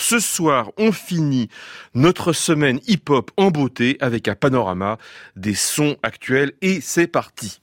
Ce soir, on finit notre semaine hip-hop en beauté avec un panorama des sons actuels et c'est parti.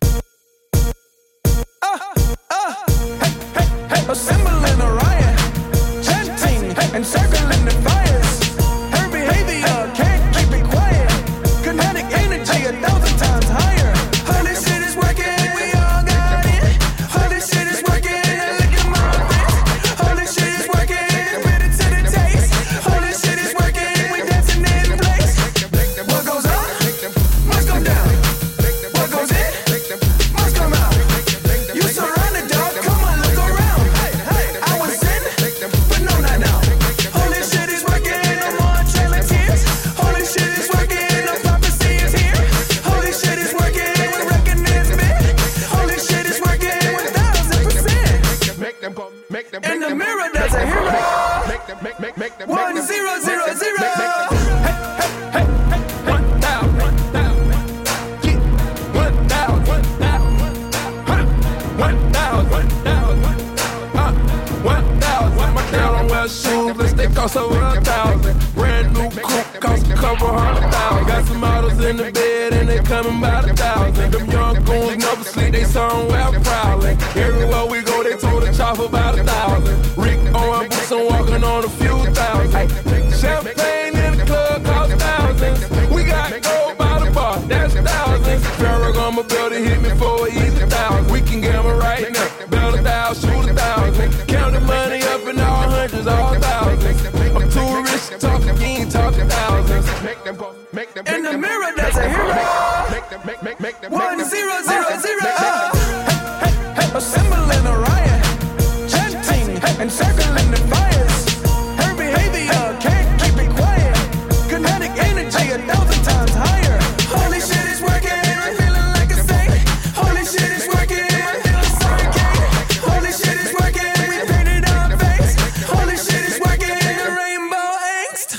Assembling a riot, chanting and circling the fires. Her behavior can't keep it quiet. Kinetic energy 1,000 times higher. All this shit is working, we all got it. All this shit is working, look at my face. All this shit is working, ready to the taste. All this shit is working, we dancing in place. What goes up, must come down. What goes in, must come out. You surrounded, dog, come on, look around. I was in, but no, not now. Holy shit is working, I'm on trailing tears. Holy shit is working, the prophecy is here. Holy shit is working, we're wrecking this bit. Holy shit is working, 1,000%. In the mirror, there's a hero. 1000. Hey, 1,000. 1,000. Shoes, let's they cost over 1,000. Brand new coupe cost a couple $100,000. Got some models in the bed and they coming by the 1,000. Them young goons never sleep, they somewhere prowling. Everywhere we go, they told the chopper about 1,000. Rick on boots and walking on a few thousand. Champagne in the club cost thousands. We got gold by the bar, that's thousands. Ferragamo building hit me for an easy 1,000. We can gamble right now, build 1,000, shoot 1,000. Count the money up in all hundreds, all thousands. I'm too rich to talk, you ain't talking thousands. In the mirror, there's a hero. 1000. Assembling a riot, chanting and circling the fires. Her behavior can't keep it quiet. Kinetic energy 1,000 times higher. Holy shit is working, I'm feeling like a saint. Holy shit is working, I'm feeling so gay. Holy shit is working, we painted our face. Holy shit is working, the rainbow angst.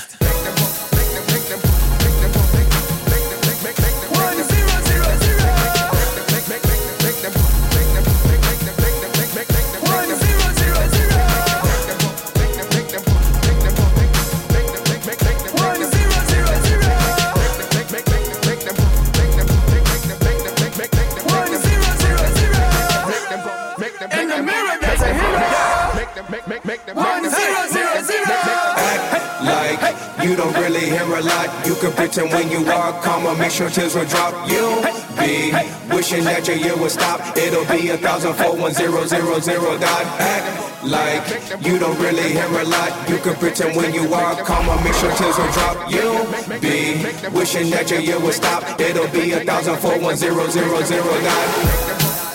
1,000. Act like you don't really hear a lot. You can pretend when you are calm or make sure tears will drop. You'll be wishing that your year would stop. It'll be 1,000 for 1000. Act like you don't really hear a lot. You can pretend when you are calm or make sure tears will drop. You'll be wishing that your year would stop. It'll be 1,000 for 1000.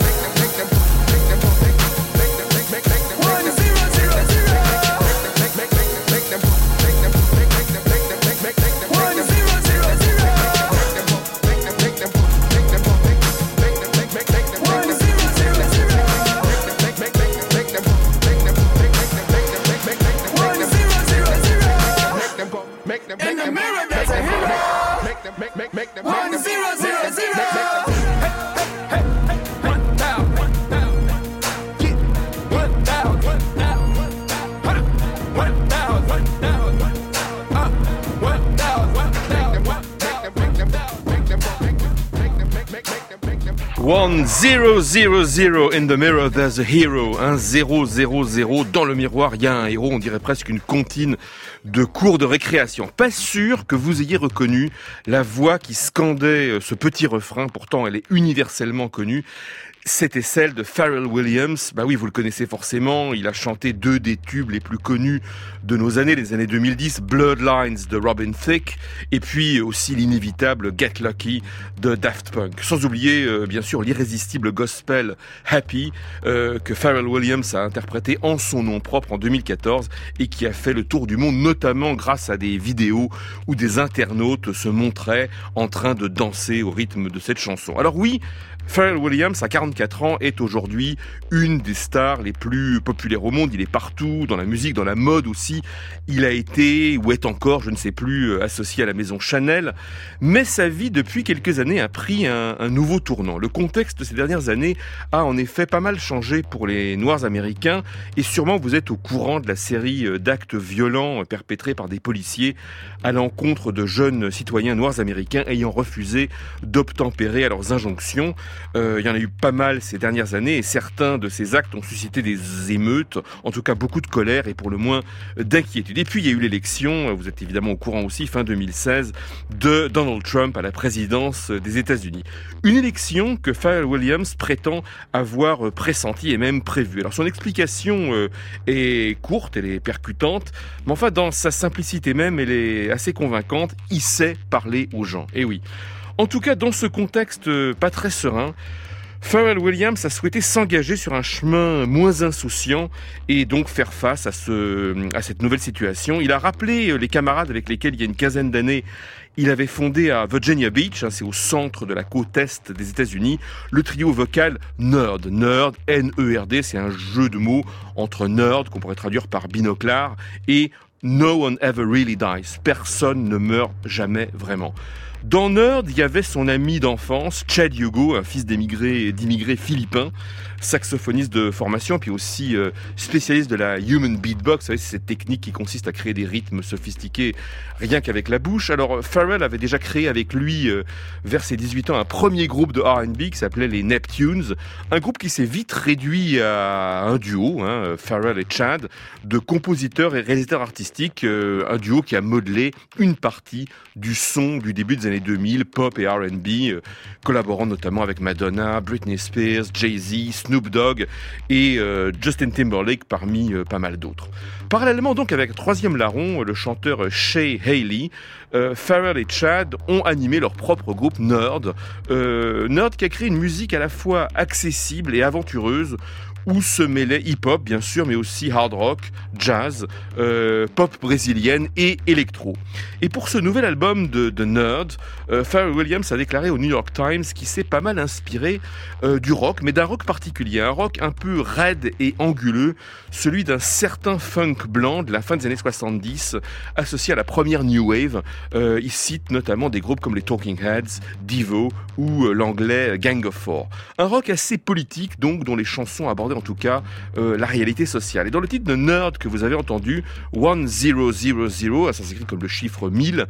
In the mirror, there's a hero. 1000. Hey, 1,000. Get 1,000. 1000 in the mirror, there's a hero. 1000 dans le miroir, il y a un héros. On dirait presque une comptine de cours de récréation. Pas sûr que vous ayez reconnu la voix qui scandait ce petit refrain. Pourtant, elle est universellement connue. C'était celle de Pharrell Williams. Bah oui, vous le connaissez forcément. Il a chanté deux des tubes les plus connus de nos années, les années 2010, Bloodlines de Robin Thicke, et puis aussi l'inévitable Get Lucky de Daft Punk. Sans oublier, bien sûr, l'irrésistible gospel Happy, que Pharrell Williams a interprété en son nom propre en 2014 et qui a fait le tour du monde, notamment grâce à des vidéos où des internautes se montraient en train de danser au rythme de cette chanson. Alors oui, Pharrell Williams, à 44 ans, est aujourd'hui une des stars les plus populaires au monde. Il est partout, dans la musique, dans la mode aussi. Il a été, ou est encore, je ne sais plus, associé à la maison Chanel. Mais sa vie, depuis quelques années, a pris un nouveau tournant. Le contexte de ces dernières années a en effet pas mal changé pour les Noirs américains. Et sûrement vous êtes au courant de la série d'actes violents perpétrés par des policiers à l'encontre de jeunes citoyens noirs américains ayant refusé d'obtempérer à leurs injonctions. Il y en a eu pas mal ces dernières années et certains de ces actes ont suscité des émeutes, en tout cas beaucoup de colère et pour le moins d'inquiétude. Et puis il y a eu l'élection, vous êtes évidemment au courant aussi, fin 2016, de Donald Trump à la présidence des États-Unis. Une élection que Pharrell Williams prétend avoir pressentie et même prévue. Alors son explication est courte, elle est percutante, mais enfin dans sa simplicité même, elle est assez convaincante. Il sait parler aux gens. Et oui. En tout cas, dans ce contexte pas très serein, Pharrell Williams a souhaité s'engager sur un chemin moins insouciant et donc faire face à cette nouvelle situation. Il a rappelé les camarades avec lesquels il y a une quinzaine d'années, il avait fondé à Virginia Beach, c'est au centre de la côte est des États-Unis, le trio vocal Nerd. Nerd, N-E-R-D, c'est un jeu de mots entre nerd, qu'on pourrait traduire par binoclard, et No one ever really dies. Personne ne meurt jamais vraiment. Dans Nerd, il y avait son ami d'enfance, Chad Hugo, un fils d'immigrés philippins, saxophoniste de formation, puis aussi spécialiste de la human beatbox. Vous savez, c'est cette technique qui consiste à créer des rythmes sophistiqués rien qu'avec la bouche. Alors, Pharrell avait déjà créé avec lui, vers ses 18 ans, un premier groupe de R&B qui s'appelait les Neptunes, un groupe qui s'est vite réduit à un duo, Pharrell et Chad, de compositeurs et réalisateurs artistiques, un duo qui a modelé une partie du son du début des années 2000, pop et R&B, collaborant notamment avec Madonna, Britney Spears, Jay-Z, Snoop Dogg et Justin Timberlake parmi pas mal d'autres. Parallèlement donc avec troisième larron, le chanteur Shay Haley, Pharrell et Chad ont animé leur propre groupe Nerd. Nerd qui a créé une musique à la fois accessible et aventureuse, où se mêlait hip-hop, bien sûr, mais aussi hard rock, jazz, pop brésilienne et électro. Et pour ce nouvel album de Nerd, Pharrell Williams a déclaré au New York Times qu'il s'est pas mal inspiré du rock, mais d'un rock particulier, un rock un peu raide et anguleux, celui d'un certain funk blanc de la fin des années 70, associé à la première New Wave. Il cite notamment des groupes comme les Talking Heads, Devo ou l'anglais Gang of Four. Un rock assez politique, donc, dont les chansons abordaient en tout cas la réalité sociale. Et dans le titre de Nerd que vous avez entendu, 1000, ça s'écrit comme le chiffre 1000,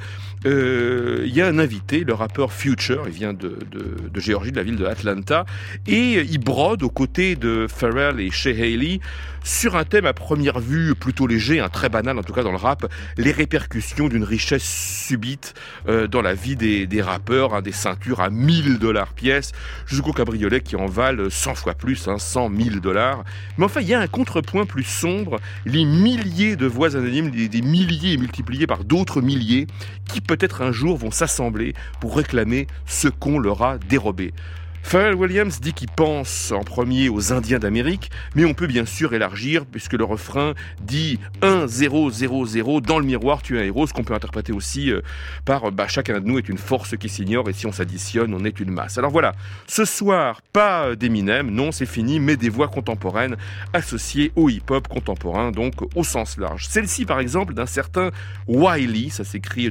il y a un invité, le rappeur Future, il vient de Géorgie, de la ville de Atlanta, et il brode aux côtés de Pharrell et Shay Haley sur un thème à première vue plutôt léger, très banal en tout cas dans le rap, les répercussions d'une richesse subite dans la vie des rappeurs, des ceintures à $1000 pièce, jusqu'au cabriolet qui en valent 100 fois plus, 100 000 $. Mais enfin, il y a un contrepoint plus sombre, les milliers de voix anonymes, des milliers multipliés par d'autres milliers, qui peut-être un jour vont s'assembler pour réclamer ce qu'on leur a dérobé. Pharrell Williams dit qu'il pense en premier aux Indiens d'Amérique, mais on peut bien sûr élargir, puisque le refrain dit 1 0 0 0, dans le miroir tu es un héros, ce qu'on peut interpréter aussi par chacun de nous est une force qui s'ignore, et si on s'additionne, on est une masse. Alors voilà, ce soir, pas d'Eminem, non c'est fini, mais des voix contemporaines associées au hip-hop contemporain, donc au sens large. Celle-ci par exemple d'un certain Wiley, ça s'écrit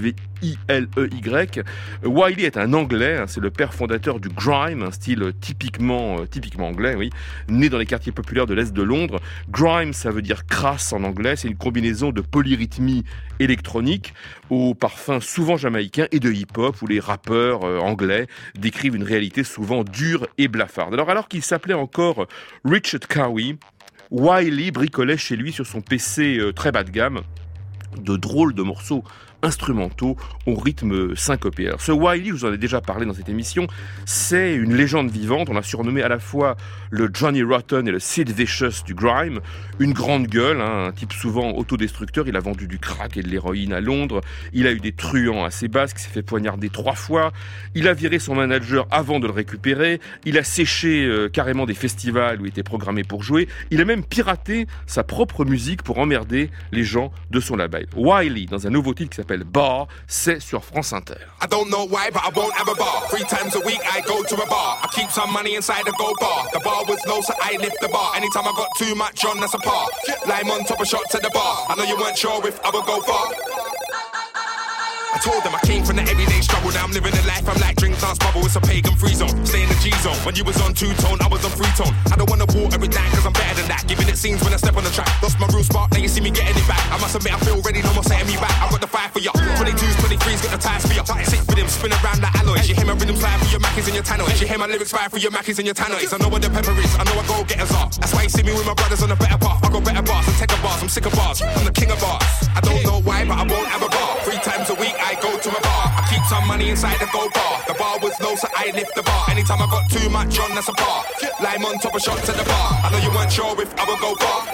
W-I-L-E-Y. Wiley est un Anglais, c'est le père fondateur du grime, un style typiquement anglais, oui, né dans les quartiers populaires de l'Est de Londres. Grime, ça veut dire crasse en anglais, c'est une combinaison de polyrythmie électronique au parfum souvent jamaïcain et de hip-hop où les rappeurs anglais décrivent une réalité souvent dure et blafarde. Alors qu'il s'appelait encore Richard Cowie, Wiley bricolait chez lui sur son PC très bas de gamme de drôles de morceaux instrumentaux au rythme syncopé. Alors, ce Wiley, je vous en ai déjà parlé dans cette émission, c'est une légende vivante. On l'a surnommé à la fois le Johnny Rotten et le Sid Vicious du grime. Une grande gueule, un type souvent autodestructeur. Il a vendu du crack et de l'héroïne à Londres. Il a eu des truands à ses bases, qui s'est fait poignarder 3 fois. Il a viré son manager avant de le récupérer. Il a séché carrément des festivals où il était programmé pour jouer. Il a même piraté sa propre musique pour emmerder les gens de son label. Wiley dans un nouveau titre qui s'appelle Bar, c'est sur France Inter. I don't know why, but I won't have a bar. 3 times a week I go to a bar. I keep some money inside the gold bar. The bar was low, so I lift the bar. Anytime I got too much on, that's a par. Lime on top of shots at the bar. I know you weren't sure if I would go far. I told them I came from the everyday struggle. Now I'm living a life, I'm like drink, dance, bubble. It's a pagan free zone, stay in the G zone. When you was on two-tone, I was on free-tone. I don't wanna walk every night cause I'm better than that. Giving it scenes when I step on the track. Lost my real spark, now you see me getting it back. I must admit I feel ready, no more setting me back. I've got the fire for ya. 22s, 23s, got the tires for ya. Sick for them, spin around the alloys. You hear my rhythms fire for your Mackies and your tannoys. You hear my lyrics fire for your Mackies and your tannoys. I know what the pepper is, I know I go getters are. That's why you see me with my brothers on the better path. I got better bars, I'm take bars, I'm sick of bars. I'm the king of bars. I don't know why, but I won't have a bar. 3 times a week I go to a bar. I keep some money inside the gold bar. The bar was low, so I lift the bar. Anytime I got too much on, that's a par. Lime on top of shots at the bar. I know you weren't sure if I would go far.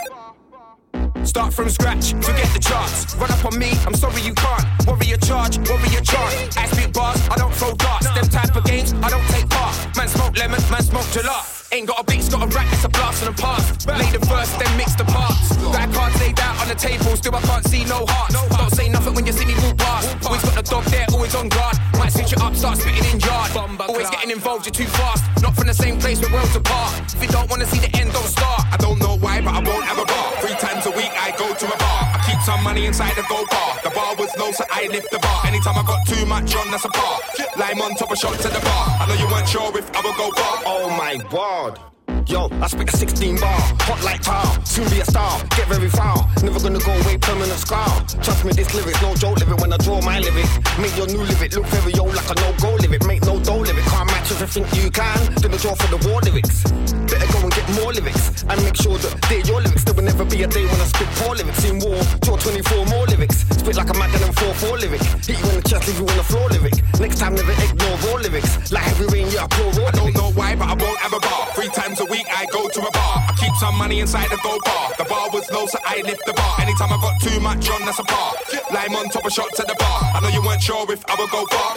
Start from scratch, forget the charts. Run up on me, I'm sorry you can't. Warrior charge, warrior chant. I spit bars, I don't throw darts. Them type of games, I don't take part. Man smoke lemon, man smoke gelato. Ain't got a beat, got a rack, it's a blast in the past. Lay the verse, then mix the parts. Got cards laid out on the table, still I can't see no heart. Don't say nothing when you see me walk past. Always got the dog there, always on guard. Might switch it up, start spitting in yard. Always getting involved, you're too fast. Not from the same place, we're worlds apart. If you don't wanna see the end, don't start. I don't know why, but I won't have a bar. 3 times a week I go to a bar. I keep some money inside the gold bar. The bar was low, so I lift the bar. Anytime I got too much on, that's a par. Lime on top of shots at the bar. I know you weren't sure if I would go far. Oh my word. Yo, I spit a 16 bar, hot like tar, soon be a star, get very far, never gonna go away, permanent scar. Trust me, this lyrics, no joke, live it when I draw my lyric. Make your new lyric look very yo like a no-go lyric. Make no dough lyric, can't match if you think you can. Gonna draw for the war lyrics. Better go and get more lyrics, and make sure that they're your lyrics. There will never be a day when I spit poor lyrics. In war, draw 24 more lyrics. Spit like a Madden and 4-4 lyric. Hit you in the chest, leave you on the floor lyric. Next time never ignore raw lyrics. Like heavy rain, yeah, I pour raw lyrics. I don't know why, but I won't have a bar. 3 times a week I go to a bar. I keep some money inside the gold bar. The bar was low, so I lift the bar. Anytime I got too much on, that's a par. Lime on top of shots at the bar. I know you weren't sure if I would go far.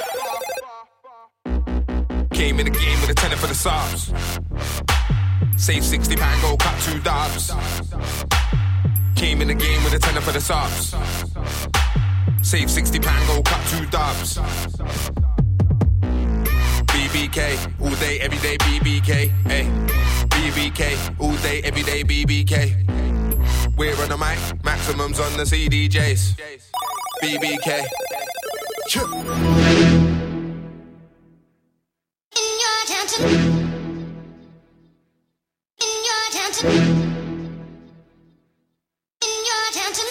Came in the game with a tenner for the subs. Save £60, go cut 2 dubs. Came in the game with a tenner for the subs. Save £60, go cut 2 dubs. BBK, all day, every day, BBK, hey. BBK, all day, every day, BBK. We're on the mic, maximums on the CDJs. BBK. In your attention. In your attention. In your attention.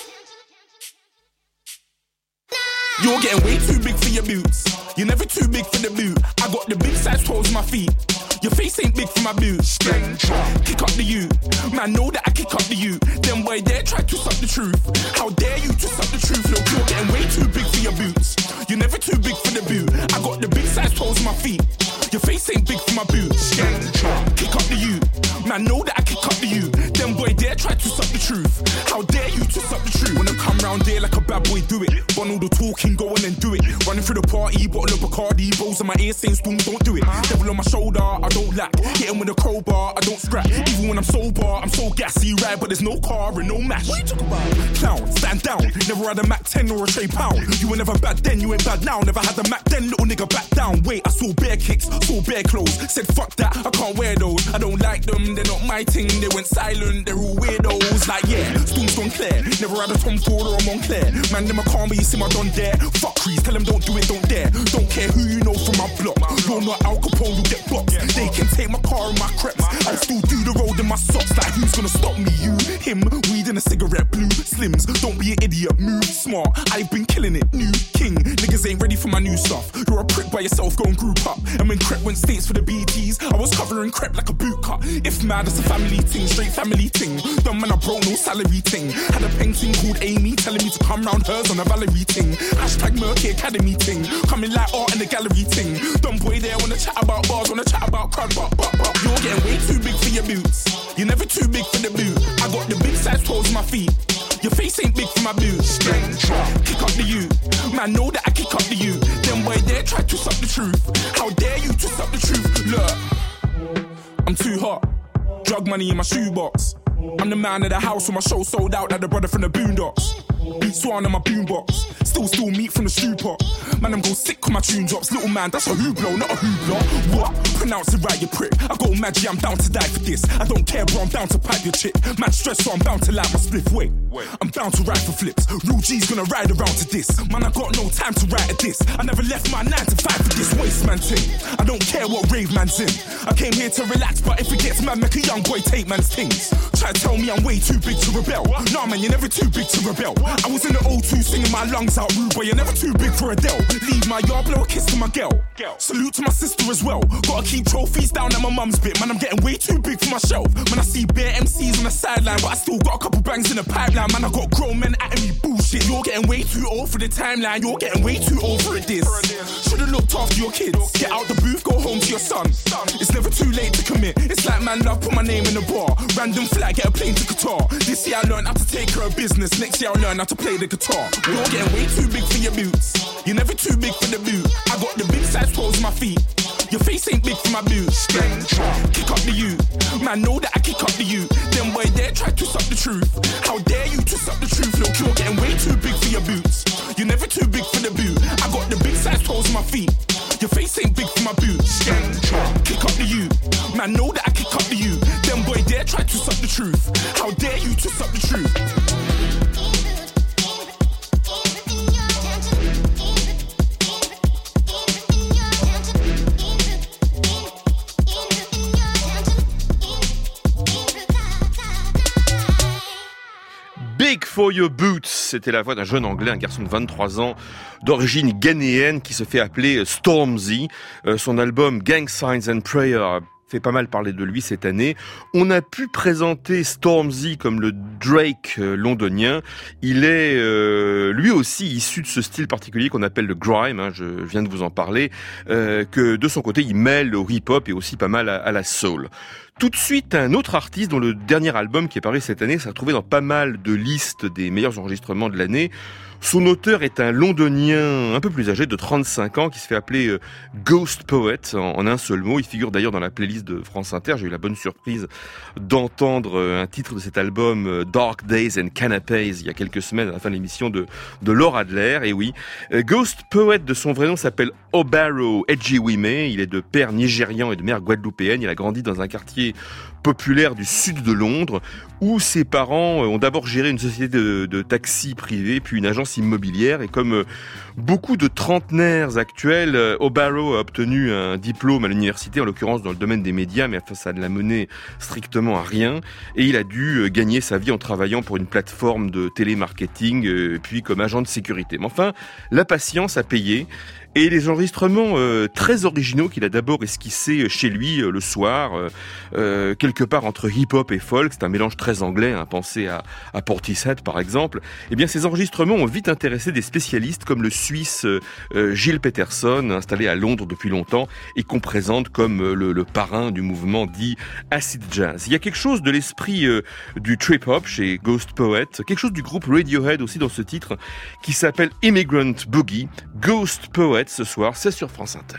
You're getting way too big for your boots. You're never too big for the boot. I got the big size toes on my feet. Your face ain't big for my boots. Kick up the you. Man, know that I kick up the you. Then boy dare try to suck the truth. How dare you to suck the truth? Look, you're getting way too big for your boots. You're never too big for the boot. I got the big size toes on my feet. Your face ain't big for my boots. Kick up the you. Man, know that I kick up the you. Then boy dare try to suck the truth. How dare you to suck the truth? Wanna come round there like a bad boy, do it. Run all the talking, go on and do it. Running through the party, bottle of Bacardi, rolls in my ear saying Storm, don't do it. Devil on my shoulder, I don't lack. Hit him with a crowbar, I don't scrap. Even when I'm sober, I'm so gassy, right? But there's no car and no mash. What you talking about? Clown, stand down. Never had a Mac 10 or a Trey Pound. You were never bad then, you ain't bad now. Never had a Mac then, little nigga back down. Wait, I saw bare kicks, saw bare clothes. Said fuck that, I can't wear those. I don't like them, they're not my thing. They went silent, they're all weirdos. Like yeah, Storm's gone clear. Never had a Tom Ford or a Montclair. Man, them a calm, but you see my don there. Fuck crease, tell them don't do it, don't dare. Don't care who you know from my block. You're not Al Capone, you get blocked. They can take my car and my crepes. I'll still do the road in my socks. Like who's gonna stop me? You, him, weed and a cigarette, blue slims. Don't be an idiot, move smart. I've been killing it, new king. Niggas ain't ready for my new stuff. You're a prick by yourself, go and group up. And when Crep went states for the BTs, I was covering Crep like a boot cut. If mad, it's a family thing, straight family thing. Dumb man, I broke no salary thing. Had a painting called Amy telling me to come round hers on a Valerie thing. Hashtag Murky Academy thing. Coming like art in the gallery thing. Dumb boy there wanna chat about bars, wanna chat about crud, but. You're getting way too big for your boots. You're never too big for the boot. I got the big size toes on my feet. Your face ain't big for my boots. Kick up the you. Man, know that I kick up the you. Then boy dare try to suck the truth. How dare you to suck the truth? Look, I'm too hot. Drug money in my shoebox. I'm the man of the house when my show sold out like the brother from the Boondocks. Beats on in my boombox. Still meat from the stew pot. Man, I'm go sick when my tune drops. Little man, that's a hooplo, not a hoopla. What? Pronounce it right, you prick. I go mad, yeah, I'm down to die for this. I don't care, bro, I'm down to pipe your chick. Man, stress, so I'm bound to light my spliff. Wait, I'm bound to ride for flips. Real G's gonna ride around to this. Man, I got no time to write a diss. I never left my 9 to 5 for this waste man thing. I don't care what rave man's in. I came here to relax, but if it gets mad, make a young boy take man's things. Try to tell me I'm way too big to rebel. Nah, man, you're never too big to rebel. I was in the O2 singing my lungs out, rude boy, you're never too big for Adele. Leave my yard, blow a kiss to my girl. Salute to my sister as well. Gotta keep trophies down at my mum's bit. Man, I'm getting way too big for my shelf. Man, I see bare MCs on the sideline, but I still got a couple bangs in the pipeline. Man, I got grown men at me bullshit. You're getting way too old for the timeline. You're getting way too old for this. Should've looked after your kids. Get out the booth, go home to your son. It's never too late to commit. It's like man love, put my name in the bar. Random flag, get a plane to Qatar. This year I learned how to take care of business. Next year I'll learn how to play the guitar. You're getting way too big for your boots. You're never too big for the boot. I got the big size toes on my feet. Your face ain't big for my boots. Kick up the you. Man, know that I kick up the you. Them boy there try to twist up the truth. How dare you twist up the truth? Look, you're getting way too big for your boots. You're never too big for the boot. I got the big size toes on my feet. Your face ain't big for my boots. Kick up the you. Man, know that I kick up the you. Them boy there try to twist up the truth. How dare you twist up the truth? Big for your boots, c'était la voix d'un jeune anglais, un garçon de 23 ans, d'origine ghanéenne, qui se fait appeler Stormzy. Son album Gang Signs and Prayer fait pas mal parler de lui cette année. On a pu présenter Stormzy comme le Drake londonien. Il est lui aussi issu de ce style particulier qu'on appelle le grime, je viens de vous en parler, que de son côté il mêle au hip-hop et aussi pas mal à la soul. Tout de suite, un autre artiste dont le dernier album qui est paru cette année s'est retrouvé dans pas mal de listes des meilleurs enregistrements de l'année. Son auteur est un londonien un peu plus âgé, de 35 ans, qui se fait appeler Ghost Poet en un seul mot. Il figure d'ailleurs dans la playlist de France Inter. J'ai eu la bonne surprise d'entendre un titre de cet album, Dark Days and Canapés, il y a quelques semaines à la fin de l'émission de Laure Adler. Et oui, Ghost Poet de son vrai nom s'appelle Obaro Ejiwime. Il est de père nigérian et de mère guadeloupéenne. Il a grandi dans un quartier populaire du sud de Londres, où ses parents ont d'abord géré une société de taxi privé, puis une agence immobilière. Et comme beaucoup de trentenaires actuels, Obaro a obtenu un diplôme à l'université, en l'occurrence dans le domaine des médias, mais ça ne l'a mené strictement à rien. Et il a dû gagner sa vie en travaillant pour une plateforme de télémarketing, puis comme agent de sécurité. Mais enfin, la patience a payé. Et les enregistrements très originaux qu'il a d'abord esquissés chez lui le soir, quelque part entre hip-hop et folk, c'est un mélange très anglais, pensez à Portishead par exemple, eh bien ces enregistrements ont vite intéressé des spécialistes comme le Suisse Gilles Peterson, installé à Londres depuis longtemps et qu'on présente comme le parrain du mouvement dit acid jazz. Il y a quelque chose de l'esprit du trip-hop chez Ghost Poet, quelque chose du groupe Radiohead aussi dans ce titre qui s'appelle Immigrant Boogie. Ghost Poet ce soir, c'est sur France Inter.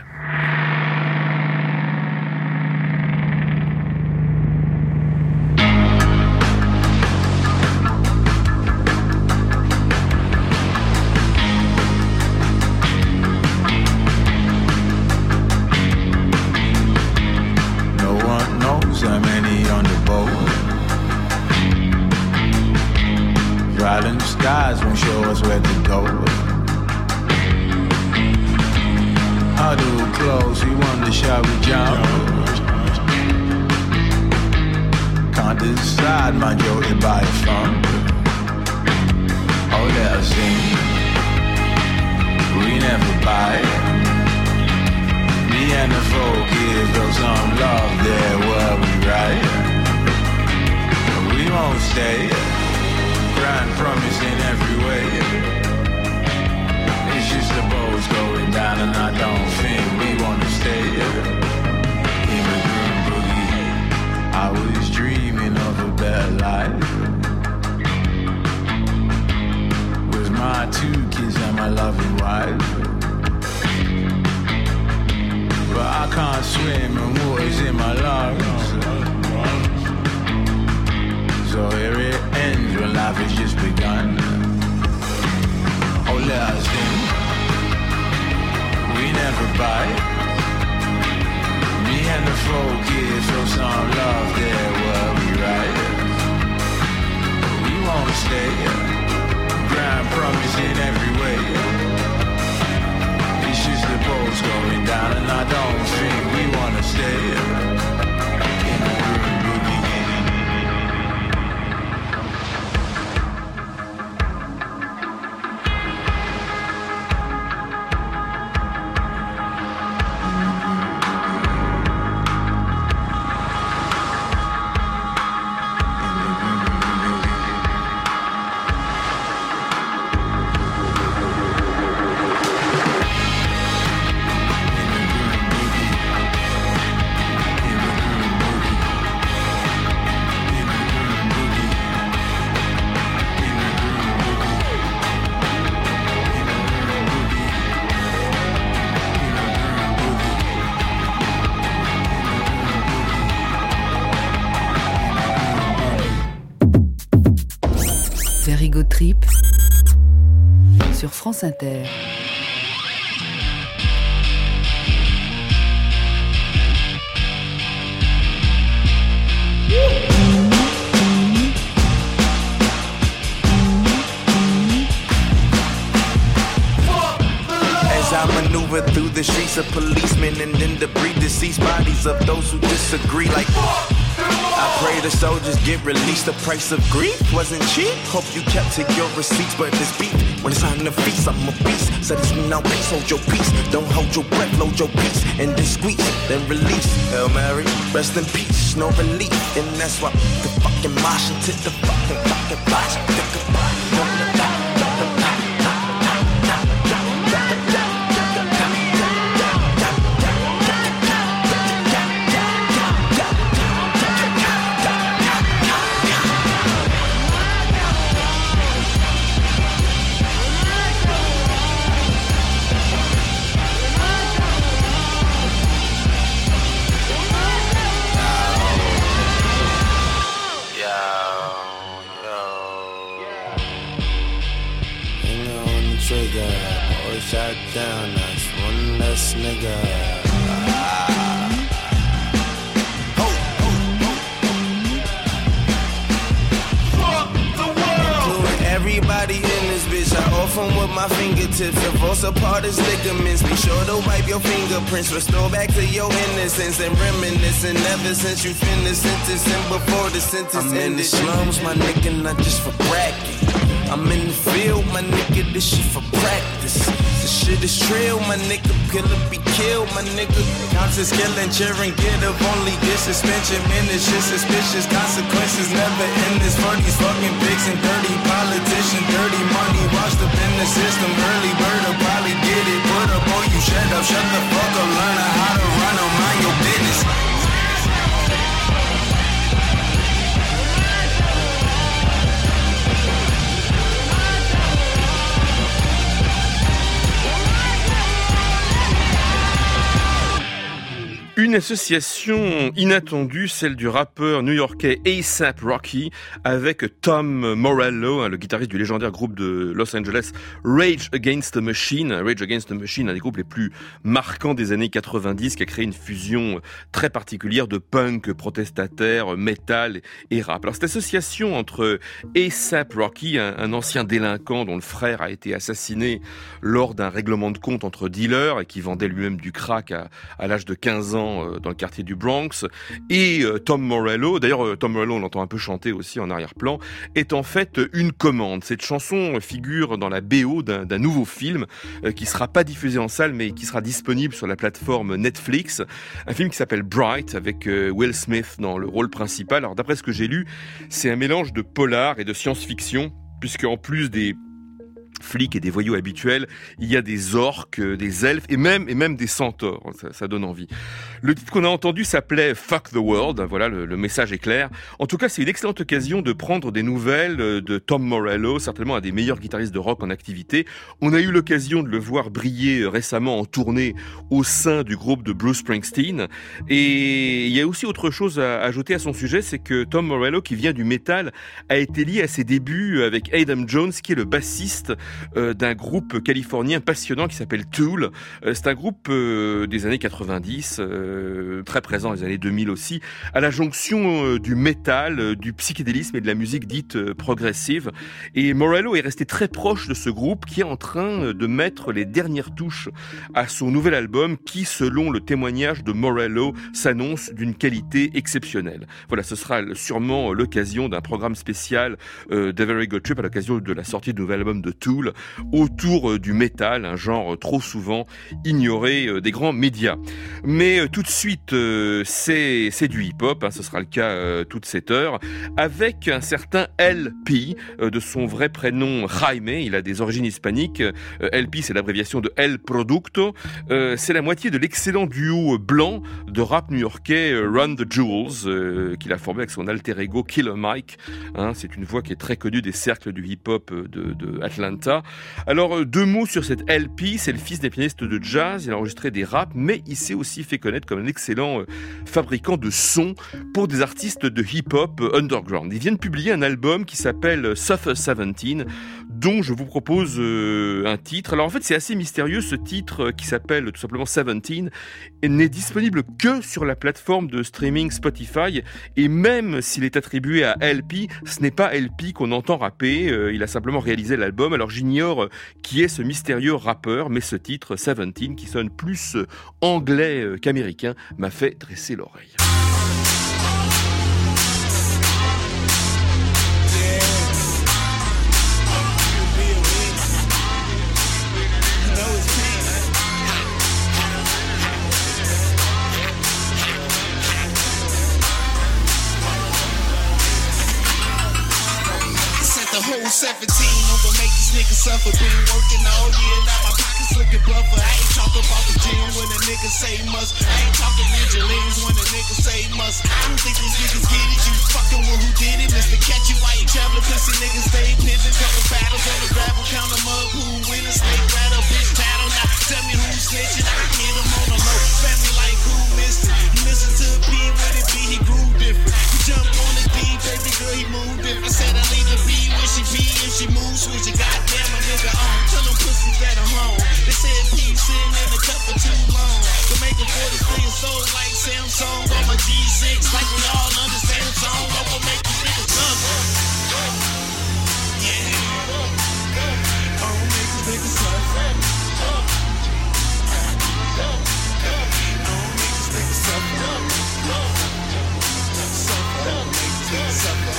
No one knows how many on the boat. Riding the skies won't show us where to go. How do we close? You wonder, shall we jump? Can't decide, mind your by the fun. Oh, they'll sing. We never buy it. Me and the folk here built some love there where we ride. But we won't stay. Grand promise in every way. It's just the boat's going down and I don't think we wanna stay. Immigrant boogie, I was dreaming of a better life. With my 2 kids and my loving wife. But I can't swim and water's in my lungs. So here it ends when life has just begun. bite. Me and the folk here show some love there where we right. We wanna stay here. Grind promise in every way. It's just the boat's going down and I don't think we wanna stay here. In the groove boogie. Verigo Trip sur France Inter. As I maneuver through the streets of policemen and then debris deceased bodies of those who disagree like I pray the soldiers get released. The price of grief wasn't cheap. Hope you kept to your receipts, but this beat when it's time to feast, I'm a beast. So this now peace, hold your peace. Don't hold your breath, load your peace, and then squeeze, then release. Hail Mary, rest in peace, no relief, and that's why the fucking mosh into the fucking bosh. Shot down, that's one less nigga. Including everybody in this bitch, I off them with my fingertips. Divorce apart his ligaments. Be sure to wipe your fingerprints. Restore back to your innocence and reminiscing. Ever since you finished sentencing, before the sentence I'm ended. In the slums, my nigga, not just for bragging. I'm in the field, my nigga, this shit for practice. This shit is trill, my nigga, killer be killed, my nigga. Conscious killing, cheering, get up, only get suspension. Man, this shit suspicious, consequences never end this for these fucking pigs and dirty politicians. Dirty money washed up in the system. Early bird will probably get it. Put up on you, shut the fuck up, learn how to run on mind your business. Une association inattendue, celle du rappeur new-yorkais A$AP Rocky avec Tom Morello, le guitariste du légendaire groupe de Los Angeles Rage Against the Machine. Rage Against the Machine, un des groupes les plus marquants des années 90, qui a créé une fusion très particulière de punk, protestataire, metal et rap. Alors cette association entre A$AP Rocky, un ancien délinquant dont le frère a été assassiné lors d'un règlement de compte entre dealers et qui vendait lui-même du crack à l'âge de 15 ans dans le quartier du Bronx, et Tom Morello, d'ailleurs Tom Morello on l'entend un peu chanter aussi en arrière-plan, est en fait une commande. Cette chanson figure dans la BO d'un nouveau film qui sera pas diffusé en salle mais qui sera disponible sur la plateforme Netflix, un film qui s'appelle Bright avec Will Smith dans le rôle principal. Alors d'après ce que j'ai lu, c'est un mélange de polar et de science-fiction, puisque en plus des flics et des voyous habituels, il y a des orques, des elfes et même des centaures. Ça donne envie. Le titre qu'on a entendu s'appelait Fuck the World. Voilà, le message est clair. En tout cas, c'est une excellente occasion de prendre des nouvelles de Tom Morello, certainement un des meilleurs guitaristes de rock en activité. On a eu l'occasion de le voir briller récemment en tournée au sein du groupe de Bruce Springsteen. Et il y a aussi autre chose à ajouter à son sujet, c'est que Tom Morello, qui vient du métal, a été lié à ses débuts avec Adam Jones, qui est le bassiste d'un groupe californien passionnant qui s'appelle Tool. C'est un groupe des années 90, très présent dans les années 2000 aussi, à la jonction du métal, du psychédélisme et de la musique dite progressive. Et Morello est resté très proche de ce groupe qui est en train de mettre les dernières touches à son nouvel album qui, selon le témoignage de Morello, s'annonce d'une qualité exceptionnelle. Voilà, ce sera sûrement l'occasion d'un programme spécial The Very Good Trip à l'occasion de la sortie du nouvel album de Tool autour du métal, un genre trop souvent ignoré des grands médias. Mais tout de suite, c'est du hip-hop, ce sera le cas toute cette heure, avec un certain LP, de son vrai prénom Jaime, il a des origines hispaniques. LP, c'est l'abréviation de El Producto. C'est la moitié de l'excellent duo blanc de rap new-yorkais Run the Jewels, qu'il a formé avec son alter ego Killer Mike. C'est une voix qui est très connue des cercles du hip-hop de Atlanta. Alors, 2 mots sur cette LP. C'est le fils d'un pianiste de jazz. Il a enregistré des raps, mais il s'est aussi fait connaître comme un excellent fabricant de sons pour des artistes de hip-hop underground. Il vient de publier un album qui s'appelle Suffer 17, dont je vous propose un titre. Alors en fait, c'est assez mystérieux, ce titre qui s'appelle tout simplement 17 n'est disponible que sur la plateforme de streaming Spotify, et même s'il est attribué à LP, ce n'est pas LP qu'on entend rapper, il a simplement réalisé l'album. Alors j'ignore qui est ce mystérieux rappeur, mais ce titre 17 qui sonne plus anglais qu'américain m'a fait dresser l'oreille. The whole 17, I'm gonna make these niggas suffer. Been working all year, now my pockets looking buffer. I ain't talking about the gym when a nigga say must. I ain't talking ninja leans when a nigga say must. I don't think these niggas get it. You fucking with who did it. Mr. Catch you while you traveling, pussy niggas stay pimping. Couple battles on the gravel, count them up. Who win a snake rattle, bitch tattle. Now tell me who's snitching. I hit them on the low. Family like who missed it. You listen to a P, what it be, he grew different. You jump on the D, baby girl, he moved different. I said I leave the B. She be if she move, switch it, goddamn a nigga on. Tell them pussies that I'm home. They said P sitting in the cup for too long. To make them 43 sold like Samsung on my G6, like we all understand the song. I'm gonna make these niggas suffer. Yeah. I'm gonna make these niggas suffer. I'm gonna make these niggas suffer. I'm gonna make these niggas suffer.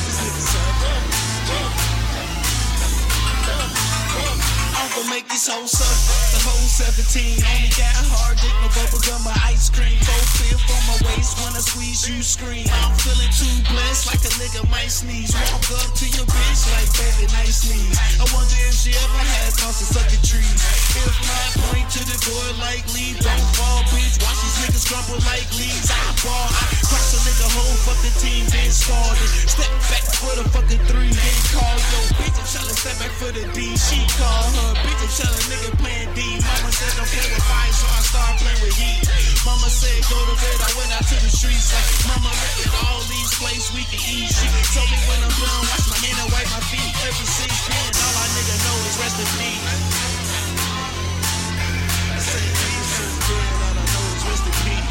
I'm gonna make these hoes suffer. The whole 17 only got hard dick, no bubble gum or ice cream. 4/5 on my waist when I squeeze, you scream. I'm feeling too blessed, like a nigga might sneeze. Walk up to your bitch like baby, nice sneeze. I wonder if she ever had thoughts of sucking trees. If not, point to the door like leave. Don't fall, bitch. Watch these niggas crumble like leaves. I ball, I cross a nigga whole fucking team, then started. Step back for the fucking 3, then call yo bitch. I'm trying to step back for the D. She call her bitch. I'm telling nigga playing D. Mama said don't play with fire, so I start playing with heat. Mama said go to bed, I went out to the streets. Like mama look at all these places we can eat. She told me when I'm done, wash my hand and wipe my feet. Every 6 p.m. all I nigga know is rest in peace. I say these 6 p.m. all I know is rest in peace.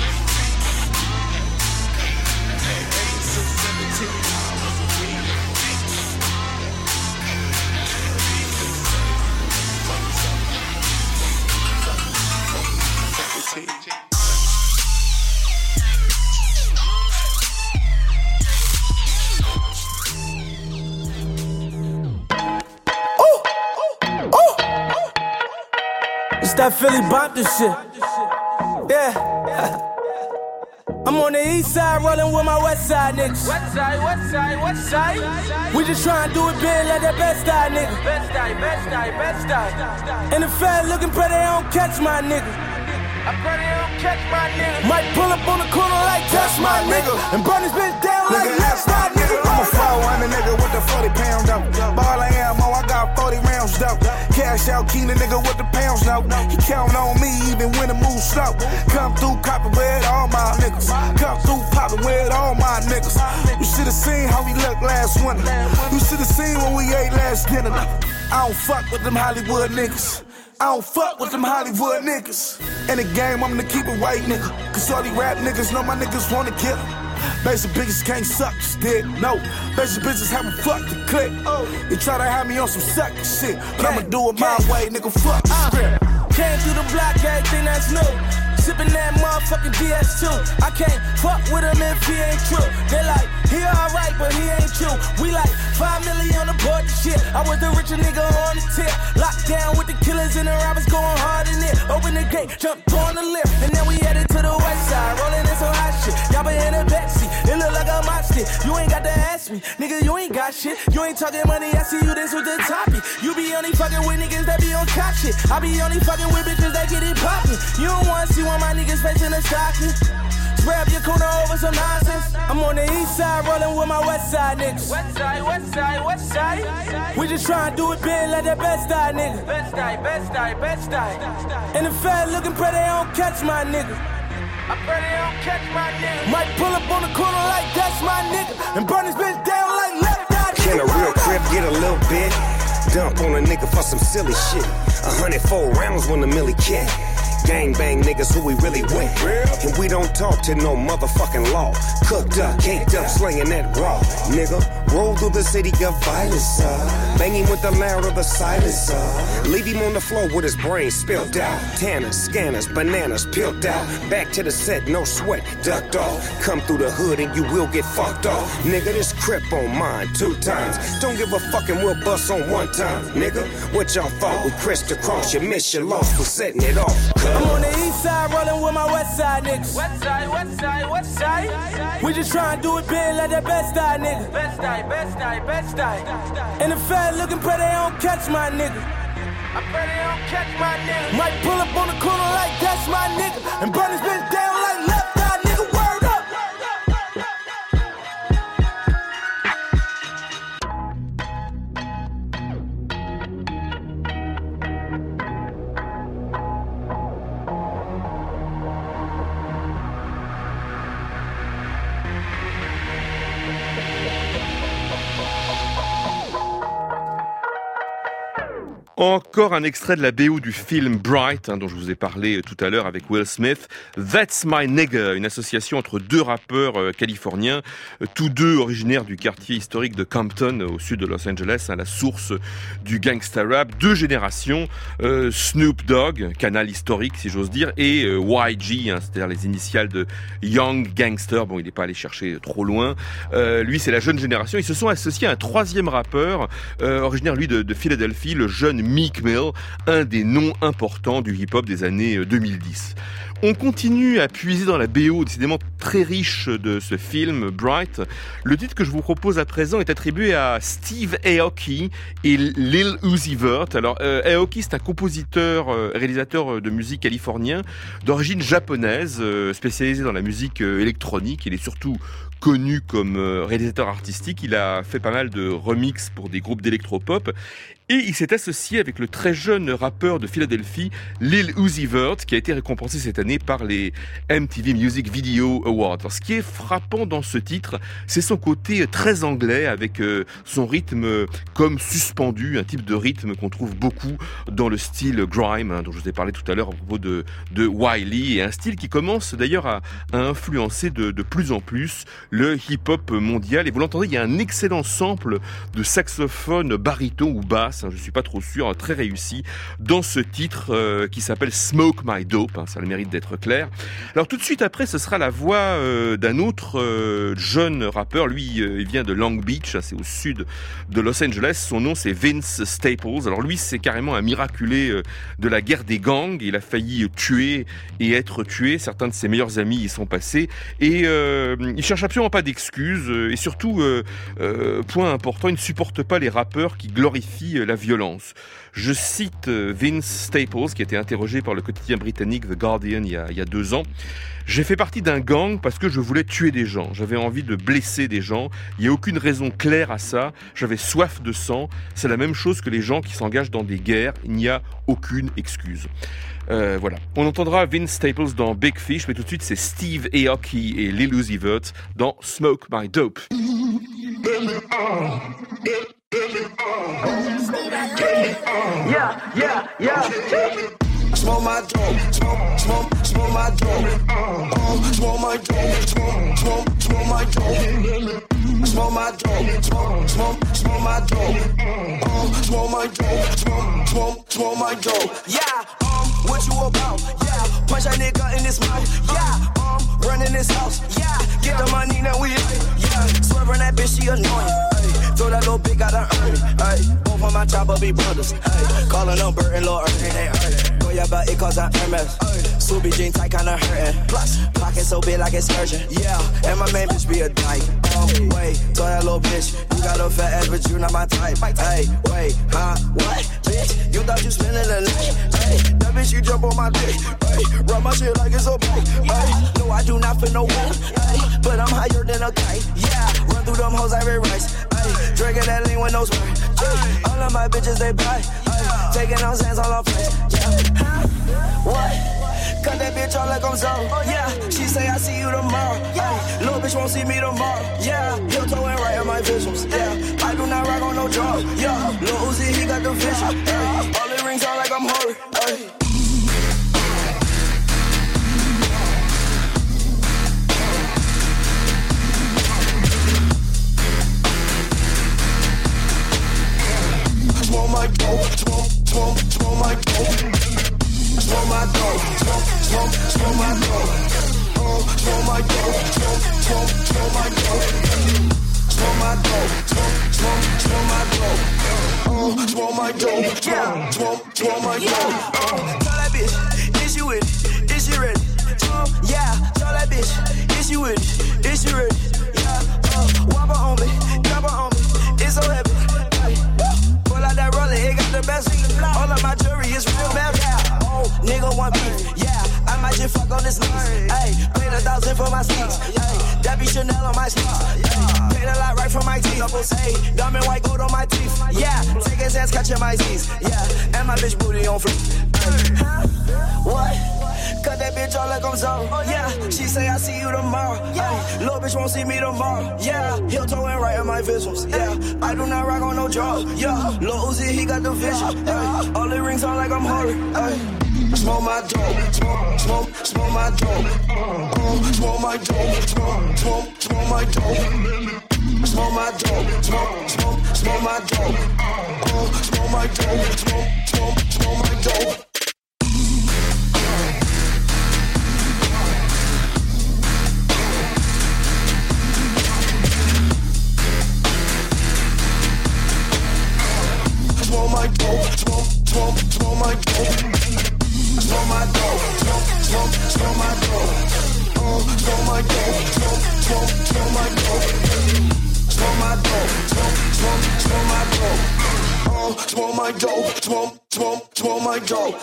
Every 6, 17 hours a week. It's that Philly bop this shit. Yeah. I'm on the east side rolling with my west side niggas. West side, west side, west side. We just tryna do it big like that best side nigga. Best side, best side, best side. And the fat looking pretty, they don't catch my nigga. I pray they don't catch my nigga. Might pull up on the corner like touch my nigga. And burn this bitch down like left side nigga. I'm a 400 nigga with the 40 pound dope. Ball of ammo, I got 40 rounds dope. Cash out, king the nigga with the pounds now. He count on me even when the move slow. Come through copping with all my niggas. Come through popping with all my niggas. You should've seen how we looked last winter. You should've seen when we ate last dinner. I don't fuck with them Hollywood niggas. I don't fuck with them Hollywood niggas. In the game, I'm gonna keep it white, nigga. Cause all these rap niggas know my niggas wanna kill. Basic bitches can't suck, just did. No, basic bitches haven't fucked the click. They try to have me on some sucker shit, but I'ma do it my way, nigga. Fuck the script. Came through the block, everything that's new. Sippin' that motherfucking DS2. I can't fuck with him if he ain't true. They like, he alright, but he ain't true. We like 5 million on the board and shit. I was the richer nigga on the tip. Locked down with the killers and the robbers going hard in it. Open the gate, jumped on the lift, and then we headed to the west side. Rolling in some hot shit. Y'all been in the backseat. It look like a mosh stick. You ain't got to ask me. Nigga, you ain't got shit. You ain't talking money, I see you this with the topic. You be only fucking with niggas that be on cop shit. I be only fucking with bitches that get it poppin'. You don't wanna see one of my niggas facing a stocking. Spray up your corner over some nonsense. I'm on the east side rolling with my west side niggas. West side, west side, west side. We just tryna do it big like that best side nigga. Best side, best side, best side. And the fat looking pretty, they don't catch my nigga. I pray they don't catch my nigga. Might pull up on the corner like that's my nigga. And burn this bitch down like left eye nigga. Can a real crib get a little bit? Dump on a nigga for some silly shit. 104 rounds when the millie cat. Gang bang niggas who we really with. And we don't talk to no motherfucking law. Cooked up, caked up, slinging that raw. Nigga, roll through the city of violence, banging with the loud of the silencer. Leave him on the floor with his brain spilled out. Tanners, scanners, bananas peeled out. Back to the set, no sweat, ducked off. Come through the hood and you will get fucked off. Nigga, this crip on mine 2 times. Don't give a fucking we'll bust on 1 time. Nigga, what y'all thought we crissed across? You missed your loss for setting it off. I'm on the east side rolling with my west side niggas. West side, west side, west side. We just tryna do it big like that best side nigga. Best side, best side, best side. And the fat looking pretty, they don't catch my nigga. I pray they don't catch my nigga. Might pull up on the corner like that's my nigga. And burn this bitch down like left eye nigga. Word up. Encore un extrait de la BO du film Bright, dont je vous ai parlé tout à l'heure avec Will Smith. That's My Nigga, une association entre 2 rappeurs californiens, tous 2 originaires du quartier historique de Compton, au sud de Los Angeles, la source du gangsta rap. 2 générations, Snoop Dogg, canal historique si j'ose dire, et YG, c'est-à-dire les initiales de Young Gangster. Bon, il n'est pas allé chercher trop loin. Lui, c'est la jeune génération. Ils se sont associés à un 3e rappeur, originaire lui de Philadelphie, le jeune Meek Mill, un des noms importants du hip-hop des années 2010. On continue à puiser dans la BO décidément très riche de ce film, Bright. Le titre que je vous propose à présent est attribué à Steve Aoki et Lil Uzi Vert. Alors, Aoki, c'est un compositeur, réalisateur de musique californien d'origine japonaise, spécialisé dans la musique électronique. Il est surtout connu comme réalisateur artistique. Il a fait pas mal de remixes pour des groupes d'électropop. Et il s'est associé avec le très jeune rappeur de Philadelphie, Lil Uzi Vert, qui a été récompensé cette année par les MTV Music Video Awards. Alors, ce qui est frappant dans ce titre, c'est son côté très anglais, avec son rythme comme suspendu, un type de rythme qu'on trouve beaucoup dans le style grime, dont je vous ai parlé tout à l'heure à propos de Wiley, et un style qui commence d'ailleurs à influencer de plus en plus le hip-hop mondial. Et vous l'entendez, il y a un excellent sample de saxophone baryton ou basse, je suis pas trop sûr, très réussi dans ce titre qui s'appelle Smoke My Dope, ça a le mérite d'être clair. Alors tout de suite après, ce sera la voix d'un autre jeune rappeur. Lui, il vient de Long Beach, c'est au sud de Los Angeles. Son nom, c'est Vince Staples. Alors lui, c'est carrément un miraculé de la guerre des gangs. Il a failli tuer et être tué. Certains de ses meilleurs amis y sont passés. Et il cherche absolument pas d'excuses. Et surtout, point important, il ne supporte pas les rappeurs qui glorifient la violence. Je cite Vince Staples, qui a été interrogé par le quotidien britannique The Guardian il y a 2 ans. J'ai fait partie d'un gang parce que je voulais tuer des gens. J'avais envie de blesser des gens. Il n'y a aucune raison claire à ça. J'avais soif de sang. C'est la même chose que les gens qui s'engagent dans des guerres. Il n'y a aucune excuse. Voilà. On entendra Vince Staples dans Big Fish, mais tout de suite c'est Steve Aoki et Lil Uzi Vert dans Smoke My Dope. Smoke my dope, smoke my dope. Smoke my dope, smoke my dope. Smoke my dope, smoke my dope. Smoke my dope, smoke my dope. Yeah, what you about? Yeah, punch that nigga in his mouth. Yeah, running this house. Yeah, get the money now we. Yeah, swerving that bitch, she annoying. Throw that little bitch, gotta earn it. Both on my chopper be brothers. Calling them Bert and Lil Ernie, they earn it. Go yeah, but it cause I'm Hermes. Subi jean tight, kinda hurting. Plus, pocket so big like it's urgent. Yeah, and my main bitch be a dyke. Wait, throw that little bitch. You got a fat ass, but you not my type. Hey, wait, huh? What? Bitch, you thought you spending the night? Hey, that bitch, you jump on my dick. Hey, run my shit like it's a bike. Hey, no, I do not feel no one. Hey, but I'm higher than a kite. Yeah, run through them hoes, I red rice. Hey, drinking that lean with no spray. All of my bitches, they buy. Ay, taking those hands all off face. Yeah. Huh? What? Cut that bitch off like I'm so. Yeah, she say I see you tomorrow. Ay, little bitch won't see me tomorrow. Yeah, heel toe and right on my visuals. Yeah, I do not rock on no drugs. Yeah, Lil Uzi, he got the vision. Ay, all the rings on like I'm horrid. Ay. Smoke my dope, smoke my dope. Smoke my dope, smoke my dope. Smoke my dope, smoke my dope. Smoke my dope, smoke my dope. Smoke my dope, smoke my dope. Tell that bitch, is you with it? Is she ready? Yeah, tell that bitch, is you with it? Is she ready? Yeah, whopper on me, drop on me. It's so heavy. Pull out that roller, it got the best. All of my jewelry is real bad. Yeah. Oh, nigga want beef. Yeah, I might just fuck on this knees. Ayy, paid $1,000 for my sneaks. Ayy, that be Chanel on my sneaks. Ayy, paid a lot right for my teeth. Ayy, diamond white gold on my teeth. Yeah, take his ass catching my Z's. Yeah, and my bitch booty on fleek. Huh? What? Cut that bitch off like I'm so. Yeah, she say I see you tomorrow. Ay, little bitch won't see me tomorrow. Yeah, heel toe and right on my visuals. Yeah, I do not rock on no drugs. Yeah, Lil Uzi, he got the vision. Ay, all the rings on like I'm horrid. Ay. Smoke my dope, smoke my dope. Smoke my dope, smoke my dope. Smoke my dope, smoke my dope. Smoke my dope, smoke my dope. Smoke my dope, smoke my dope. Smoke my dope, smoke my dope. Smoke my dope, smoke my dope. Smoke my dope, smoke my dope. Smoke my dope, smoke my dope.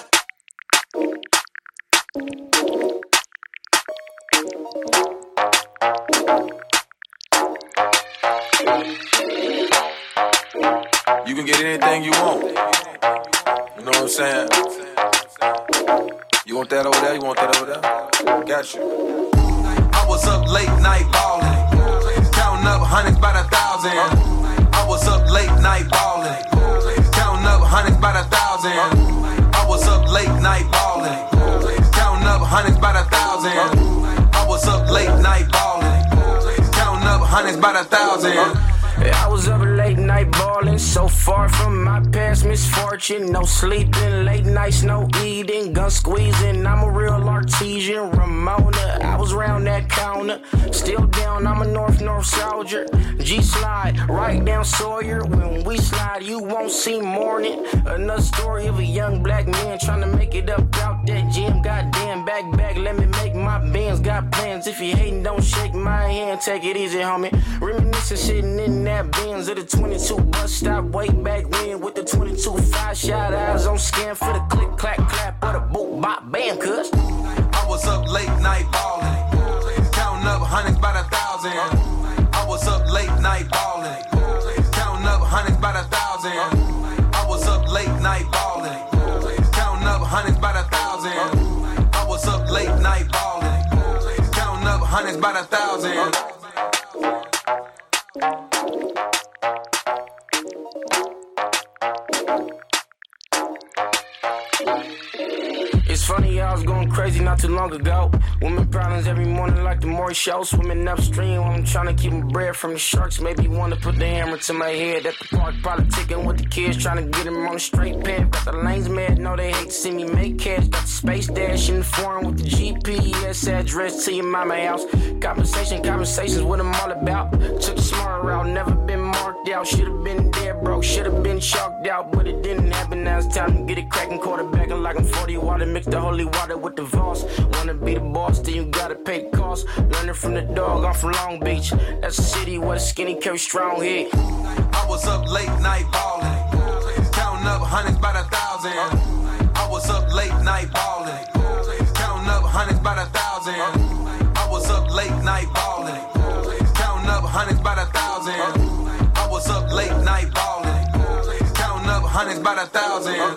You can get anything you want. You know what I'm saying? You want that over there? You want that over there? Got you. I was up late night ballin', counting up hundreds by the thousand. I was up late night ballin', counting up hundreds by the thousand. I was up late night ballin', counting up hundreds by the thousand. I was up late night ballin', counting up hundreds by the thousand. I was up late night ballin', so far from my past misfortune. No sleeping, late nights, no eating, gun squeezing. I'm a real artesian, Ramona. I was round that counter, still down. I'm a North soldier. G-slide, right down Sawyer. When we slide, you won't see morning. Another story of a young black man trying to make it up out that gym. Goddamn, back, let me make my bands. Got plans hands. If you hating, don't shake my hand. Take it easy, homie. Reminiscing, sitting in that Benz at the 22 bus stop way back when with the 22 5 shot eyes on scan for the click, clack, clap, or the boot, bop, bam, cuz. I was up late night ballin', counting up hundreds by the thousand. I was up late night ballin', counting up hundreds by the thousand. I was up late night ballin', counting up hundreds by the thousand. I was up late night ballin', counting up hundreds by the thousand. It's funny, I was going crazy not too long ago. Women problems every morning like the Maury show. Swimming upstream while I'm trying to keep my bread from the sharks. Maybe want to put the hammer to my head at the park. Politicking with the kids, trying to get them on the straight path. Got the lanes mad, know they hate to see me make cash. Got the space dash in the foreign with the GPS address to your mama house. Conversations what I'm all about. Took the smart route, never been marked out. Should've been dead broke, should've been chalked out, but it didn't happen. Now it's time to get it cracking, quarterbacking like I'm 40 water. Mix the holy water with the Voss. Wanna be the boss, then you gotta pay the cost. Learning from the dog, I'm from Long Beach. That's a city where the skinny carry strong heat. I was up late night ballin', counting up hundreds by the thousand. I was up late night ballin', counting up hundreds by the thousand. I was up late night ballin', counting up hundreds by the thousand. I was up late night ballin', counting up hundreds by the thousand.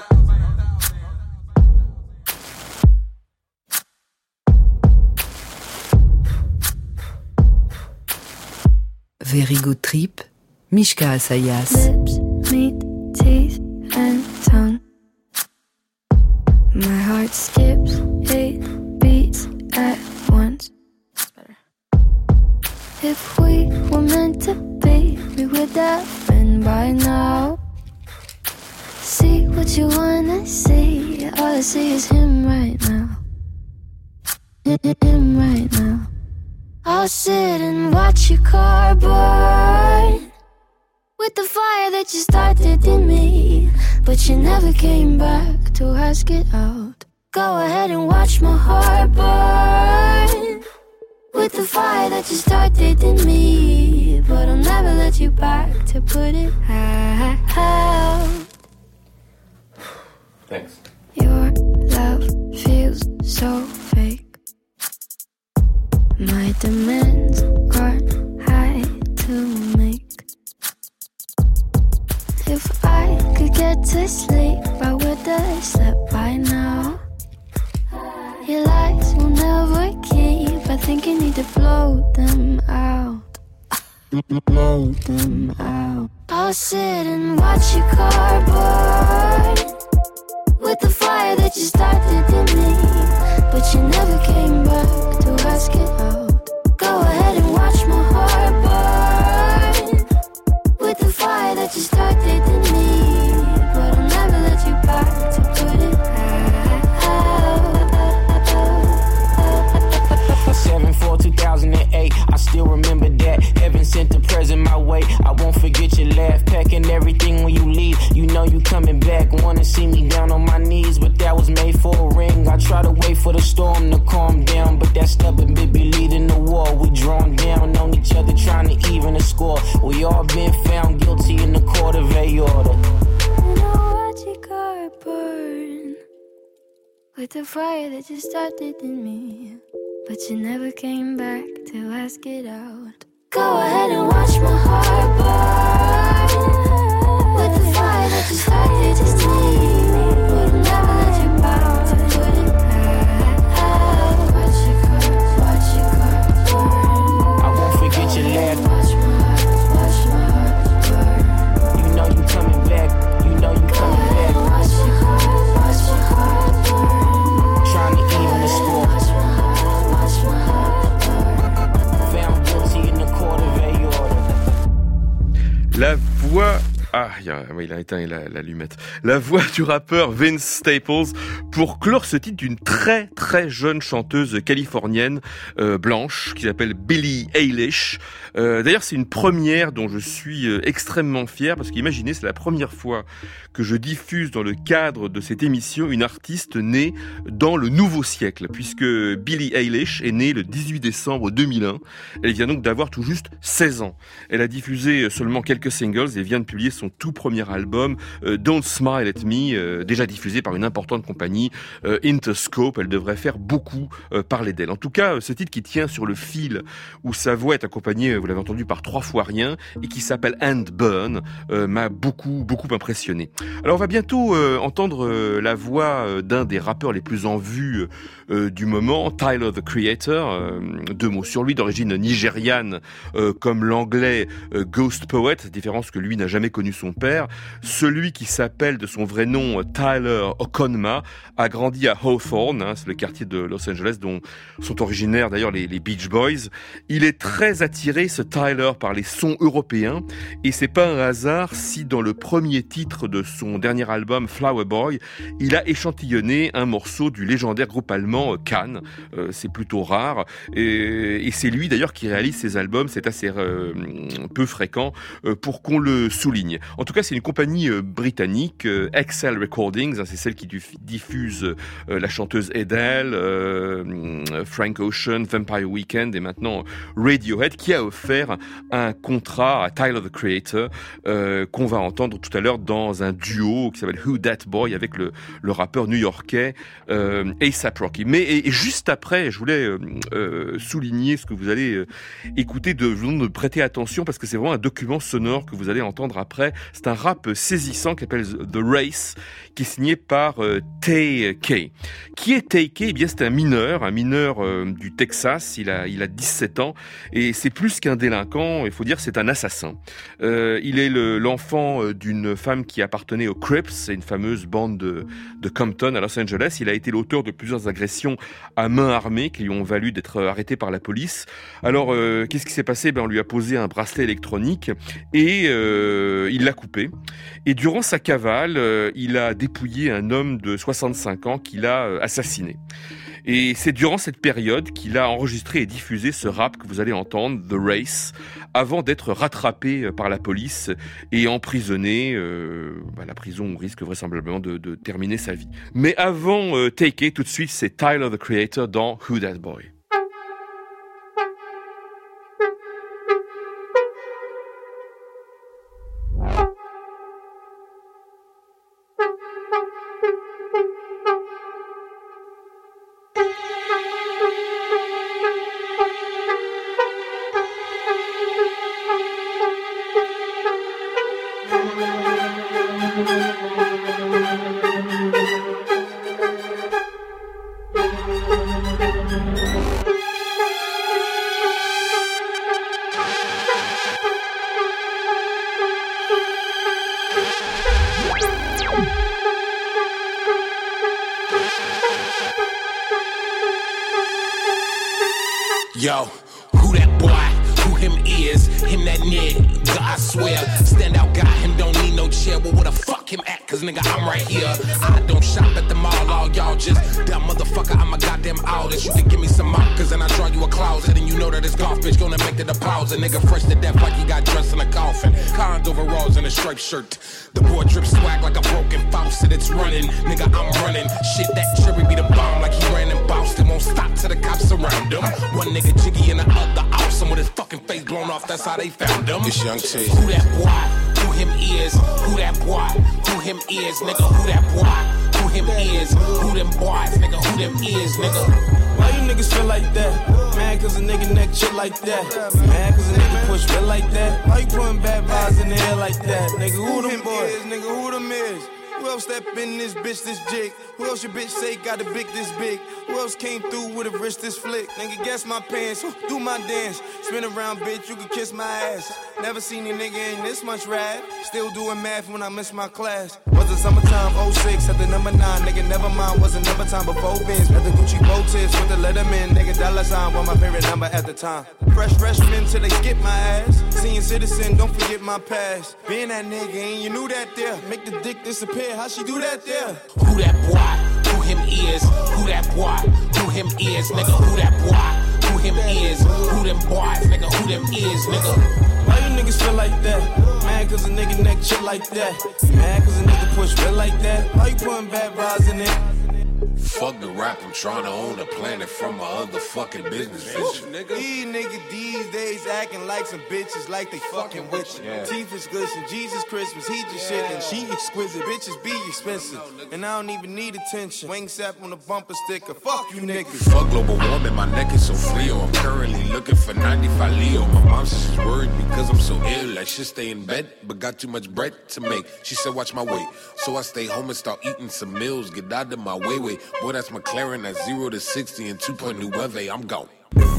Very Good Trip, Mishka Asayas. Lips meet teeth and tongue. My heart skips 8 beats at once. If we were meant to be, we would have been by now. See what you wanna see. All I see is him right now. Him right now. I'll sit and watch your car burn with the fire that you started in me, but you never came back to ask it out. Go ahead and watch my heart burn with the fire that you started in me, but I'll never let you back to put it out. Thanks. Your love feels so fake. My demands aren't high to make. If I could get to sleep, I would have slept by now. Your lies will never keep. I think you need to blow them out. Blow them out. I'll sit and watch your car burn with the fire that you started in me, but you never came back to ask it out. Go ahead and watch my heart burn with the fire that you started in me, but I'll never let you back to put it out. 7/4/2008, I still remember that. Heaven sent the present my way. I won't forget your laugh, packing everything when you leave. You know you coming back, wanna see me down on my knees, but that was made for a ring. I try to wait for the storm to calm down, but that stubborn baby leading the war. We drawn down on each other, trying to even the score. We all been found guilty in the court of aorta. You know what you got burn with the fire that you started in me, but you never came back to ask it out. Go ahead and watch my heart burn with the fire that you started in me, but I'll never let you back to put it out. Watch your car burn. I won't forget your laugh. Watch my heart burn. You know you coming back. You know you coming back. Watch your heart burn. Trying to even the score. Watch my heart burn. Found guilty in the court of aorta. il a éteint l'allumette. La voix du rappeur Vince Staples pour clore ce titre d'une très très jeune chanteuse californienne blanche qui s'appelle Billie Eilish. D'ailleurs, c'est une première dont je suis extrêmement fier parce qu'imaginez, c'est la première fois que je diffuse dans le cadre de cette émission une artiste née dans le nouveau siècle, puisque Billie Eilish est née le 18 décembre 2001. Elle vient donc d'avoir tout juste 16 ans. Elle a diffusé seulement quelques singles et vient de publier son tout premier album, Don't Smile at Me, déjà diffusé par une importante compagnie, Interscope. Elle devrait faire beaucoup parler d'elle. En tout cas, ce titre qui tient sur le fil, où sa voix est accompagnée, vous l'avez entendu, par 3 fois rien, et qui s'appelle And Burn, m'a beaucoup impressionné. Alors on va bientôt entendre la voix d'un des rappeurs les plus en vue du moment, Tyler the Creator. 2 mots sur lui, d'origine nigériane comme l'anglais Ghost Poet, différence que lui n'a jamais connu son père. Celui qui s'appelle de son vrai nom Tyler Okonma a grandi à Hawthorne, c'est le quartier de Los Angeles dont sont originaires d'ailleurs les Beach Boys. Il est très attiré, ce Tyler, par les sons européens, et c'est pas un hasard si dans le premier titre de son dernier album Flower Boy, il a échantillonné un morceau du légendaire groupe allemand Can. C'est plutôt rare, et c'est lui d'ailleurs qui réalise ces albums, c'est assez peu fréquent pour qu'on le souligne. En tout cas, c'est une compagnie britannique, Excel Recordings, c'est celle qui diffuse la chanteuse Adele, Frank Ocean, Vampire Weekend et maintenant Radiohead, qui a offert un contrat à Tyler the Creator qu'on va entendre tout à l'heure dans un duo qui s'appelle Who Dat Boy avec le rappeur new-yorkais A$AP Rocky. Mais et juste après, je voulais souligner ce que vous allez écouter, je vous demande de prêter attention parce que c'est vraiment un document sonore que vous allez entendre après. C'est un rap saisissant qui s'appelle The Race, qui est signé par Tay K. Qui est Tay K? Eh bien, c'est un mineur du Texas. Il a 17 ans et c'est plus qu'un délinquant. Il faut dire, c'est un assassin. Il est l'enfant d'une femme qui appartenait aux Crips, c'est une fameuse bande de Compton à Los Angeles. Il a été l'auteur de plusieurs agressions à main armée qui lui ont valu d'être arrêté par la police. Alors, qu'est-ce qui s'est passé? On lui a posé un bracelet électronique et il l'a coupé. Et durant sa cavale, il a dépouillé un homme de 65 ans qu'il a assassiné. Et c'est durant cette période qu'il a enregistré et diffusé ce rap que vous allez entendre, The Race, avant d'être rattrapé par la police et emprisonné. La prison risque vraisemblablement de terminer sa vie. Mais avant Take It, tout de suite, c'est Tyler the Creator dans Who Dat Boy. Yo, who that boy? Who him is? Him that nigga, I swear. Stand out guy, him don't need no chair. Well, where the fuck him at? Cause nigga, I'm right here. I don't shop at the mall, all y'all just dumb motherfucker. I'm a goddamn artist. You can give me some markers and I draw you a closet. And you know that this golf bitch gonna make the deposit. Nigga fresh to death like he got dressed in a coffin. Cons overalls and a striped shirt. The boy drip swag like a broken faucet. It's running, nigga, I'm running. Shit, that cherry be the bomb like he ran in Boston. Won't stop till the cops surround him. One nigga jiggy and the other awesome with his fucking face blown off. That's how they found him. It's Young T. Who that boy? Who him is? Who that boy? Who him is? Nigga, who that boy? Who him is? Who them boys? Nigga, who them is? Nigga. Why you niggas feel like that? Mad cause a nigga neck shit like that. Mad cause a nigga push real like that. Why you putting bad vibes in the air like that? Nigga, who them boys? Nigga, who them is? Who else step in this bitch this jig? Who else your bitch say got a big this big? Who else came through with a wrist this flick? Nigga, guess my pants, do my dance. Spin around, bitch, you can kiss my ass. Never seen a nigga in this much rap. Still doing math when I miss my class. Was it summertime, 06, at the number 9, nigga, never mind. Was another time before Benz. At the Gucci bow tips with the Letterman, nigga, dollar sign was my favorite number at the time. Freshman till they skip my ass. Senior citizen, don't forget my past. Being that nigga, and you knew that there. Make the dick disappear, how she do that there? Who that boy? Who him is? Who that boy? Who him is? Nigga, who that boy? Who him is? Who them boys? Nigga, who them is? Nigga. Why you niggas feel like that? Mad cause a nigga neck shit like that. Mad cause a nigga push real like that. Why you putting bad vibes in it? Fuck the rap, I'm trying to own a planet from my other fucking business venture. These niggas these days acting like some bitches like they fucking with you. Teeth is glisten, Jesus Christmas, he just shit and she exquisite. Bitches be expensive, and I don't even need attention. Wing sap on the bumper sticker, fuck you niggas. Fuck global warming, my neck is so Frio. I'm currently looking for 95 Leo. My mom says she's worried because I'm so ill. I should stay in bed, but got too much bread to make. She said watch my weight, so I stay home and start eating some meals. Get out of my way. Boy, that's McLaren at 0 to 60 and 2.9. I'm gone.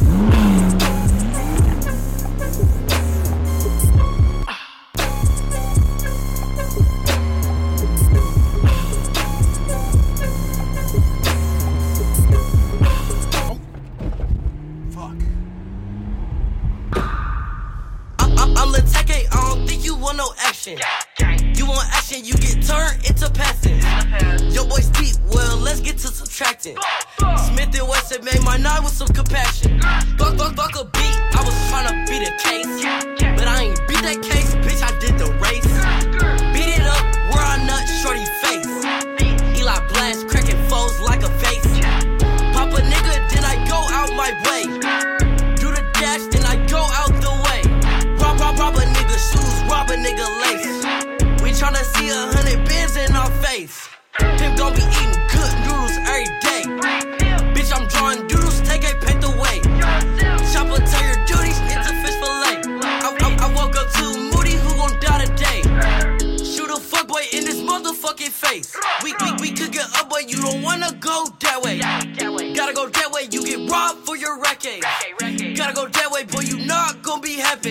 I'm Lateke, I don't think you want no action. You want action, you get turned into passing. Your boy's deep, well, let's get to subtracting. Smith and Wesson made my night with some compassion. Fuck a beat, I was tryna beat a case. But I ain't beat that case, bitch, I did the race. Beat it up, where I nut, shorty face. Eli blast, cracking foes like a vase. Pop a nigga, then I go out my way. Do the dash, then I go out the way. Rob a nigga shoes, rob a nigga lace. We tryna see 100 bands in our face. Him gon' be eating good noodles every day. Bitch, I'm drawing doodles, take a paint away. Chopper, tell your duties, it's a fish fillet. I woke up too moody, who gon' die today? Shoot a fuckboy in this motherfucking face. We could get up, but you don't wanna go that way. Gotta go that way, you get robbed for your racket. Gotta go that way, boy, you not gon' be happy.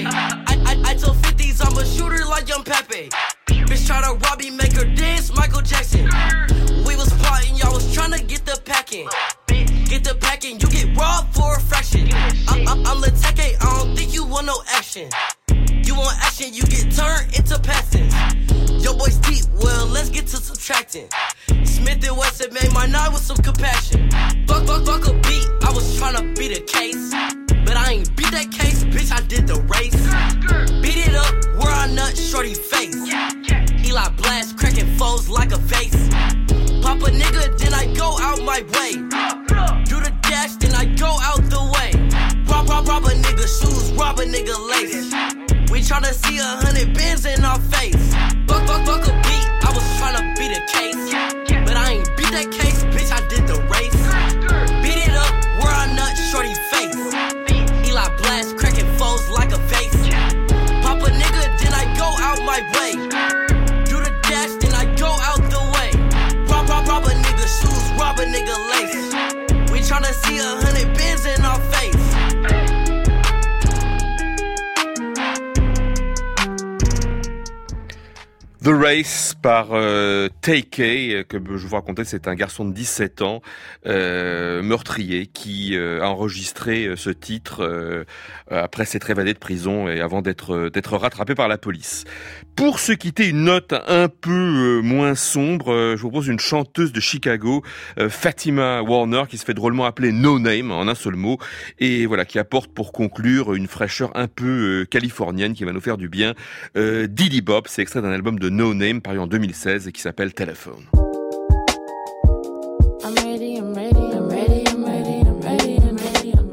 I told 50s I'm a shooter like Young Pepe. Bitch try to rob me, make her dance, Michael Jackson. We was plotting, y'all was tryna get the packing. Get the packing, you get robbed for a fraction. I'm Lateke, I don't think you want no action. You want action, you get turned into passing. Your boy's deep, well, let's get to subtracting. Smith and Wesson made my night with some compassion. Fuck a beat, I was tryna beat a case. But I ain't beat that case, bitch, I did the race. Beat it up, where I nut, shorty face. Eli blast, cracking foes like a vase. Pop a nigga, then I go out my way. Do the dash, then I go out the way. Rob a nigga shoes, rob a nigga lace. We tryna see 100 bands in our face. Fuck a beat, I was tryna beat a case. But I ain't beat that case, bitch, I did the race. Beat it up, where I nut, shorty face. Eli blast, cracking foes like a vase. Pop a nigga, then I go out my way. Do the dash, then I go out the way. Rob a nigga shoes, rob a nigga lace. We tryna see 100 bands in our face. The Race par Tay-K, que je vous racontais, c'est un garçon de 17 ans, meurtrier, qui a enregistré ce titre après s'être évadé de prison et avant d'être rattrapé par la police. Pour se quitter, une note un peu moins sombre, je vous propose une chanteuse de Chicago, Fatima Warner, qui se fait drôlement appeler No Name, en un seul mot, et voilà, qui apporte pour conclure une fraîcheur un peu californienne qui va nous faire du bien. Diddy Bop, c'est extrait d'un album de No Name paru en 2016 et qui s'appelle Telephone. I'm ready, I'm ready, I'm ready, I'm ready, I'm ready, I'm ready, I'm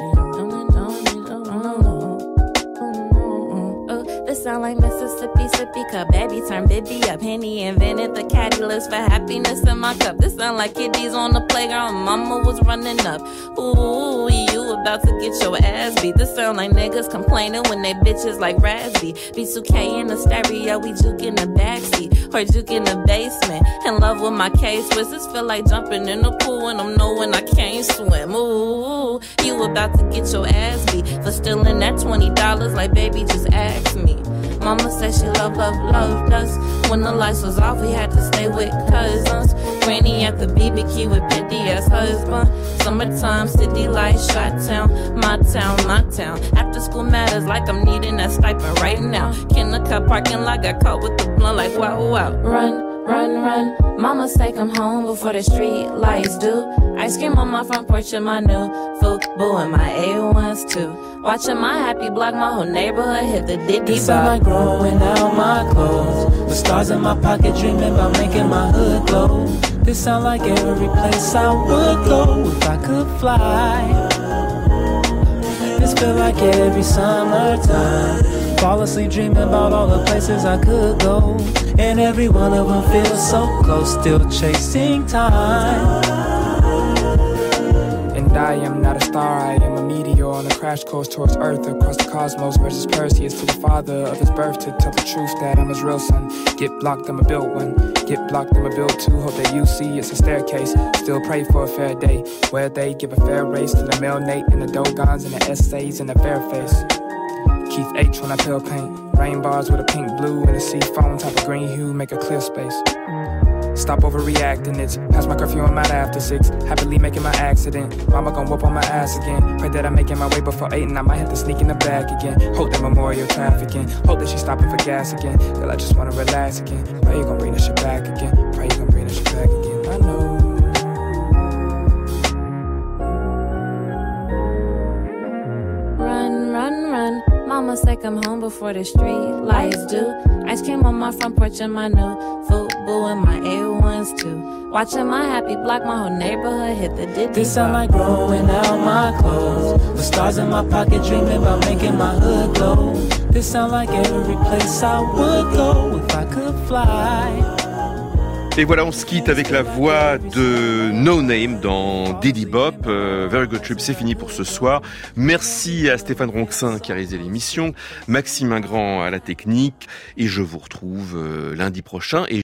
ready, this sound like Mississippi, sippy, sippy cup. Baby turn Bibby up. Henny invented the catalyst for happiness in my cup. This sound like kiddies on the playground. Mama was running up. Ooh, you about to get your ass beat. This sound like niggas complaining when they bitches like Razzie. B2K in the stereo, we juke in the backseat. Or juke in the basement. In love with my K-Swiss. This feel like jumping in the pool and I'm knowing I can't swim. Ooh, you about to get your ass beat for stealing that $20 like baby just ask me. Mama said she loved us. When the lights was off, we had to stay with cousins. Granny at the BBQ with petty ass husband. Summertime, city lights, Chi-town, my town. After school matters like I'm needing that stipend right now. Kindergarten parking lot got caught with the blunt like wow. Run. Mama say come home before the street lights do. Ice cream on my front porch and my new Fubu and my A1s too. Watching my happy block, my whole neighborhood hit the diddy. It sound like growing out my clothes. The stars in my pocket dreaming about making my hood glow. This sound like every place I would go if I could fly. This feel like every summertime. Fall asleep dreaming about all the places I could go. And every one of them feels so close, still chasing time. And I am not a star, I am a meteor on a crash course towards Earth, across the cosmos versus Perseus to the father of his birth, to tell the truth that I'm his real son. Get blocked, I'ma build one. Get blocked, I'ma build two. Hope that you see it's a staircase. Still pray for a fair day, where they give a fair race to the male Nate and the Dogons and the essays and the fair face. Keith H when I peel paint. Rain bars with a pink blue and a sea foam type of green hue, make a clear space. Stop overreacting, it's past my curfew, I'm out after 6. Happily making my accident. Mama gon' whoop on my ass again. Pray that I'm making my way before 8 and I might have to sneak in the back again. Hope that memorial trafficking. Hope that she's stopping for gas again. Girl, I just wanna relax again. Pray you gon' bring that shit back again. Pray you gon' bring that shit back again. I know. Run. Mama say come home before the street lights do. Ice cream on my front porch and my new Fubu and my A1s too. Watching my happy block, my whole neighborhood hit the diddy. This sound like growing out my clothes. The stars in my pocket dreaming about making my hood glow. This sound like every place I would go if I could fly. Et voilà, on se quitte avec la voix de No Name dans Diddy Bop. Very Good Trip, c'est fini pour ce soir. Merci à Stéphane Ronxin qui a réalisé l'émission, Maxime Ingrand à la technique, et je vous retrouve lundi prochain. Et